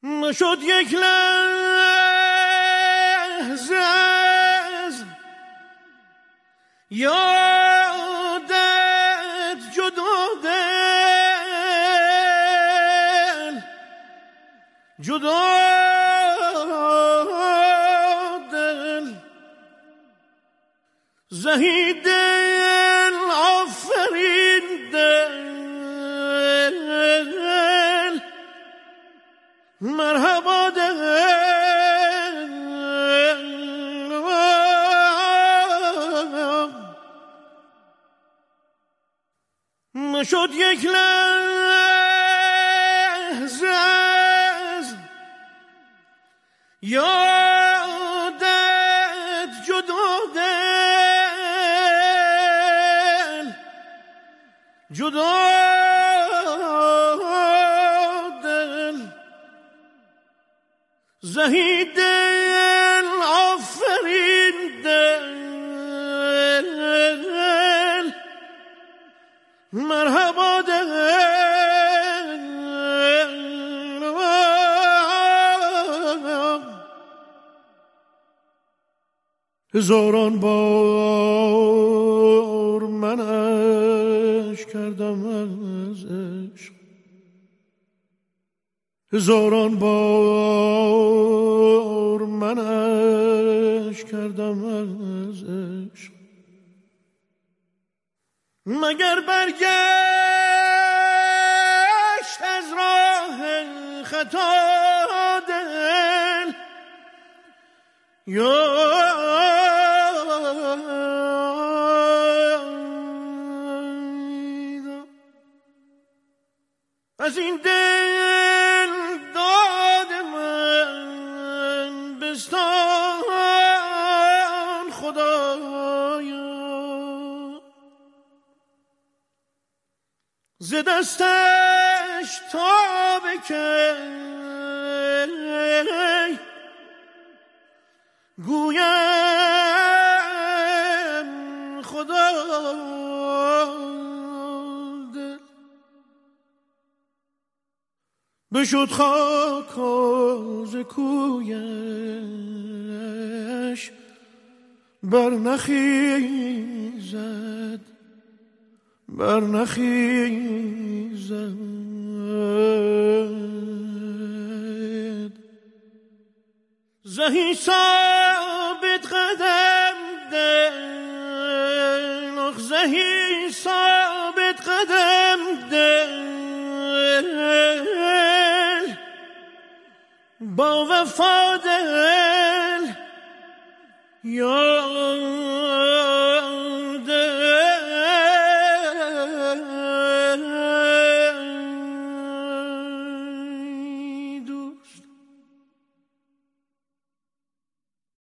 نشد یک لحظه از یادت جدا دل زهی دل آفرین دل مرحبا دل نشد یک لحظه از یادت جدا دل زهی دل آفرین دل مرحبا دل هزاران بار منش کردم از عشق هزاران بار منش کردم از عشق مگر برگشت از راه خطا دل یا از این دل داد من بستان خدایا ز دستش تا بکی گویم خدا دل بشد خاک ز کویش برنخیزد زهی ثابت قدم دل زهی ثابت قدم دل با وفا دل یا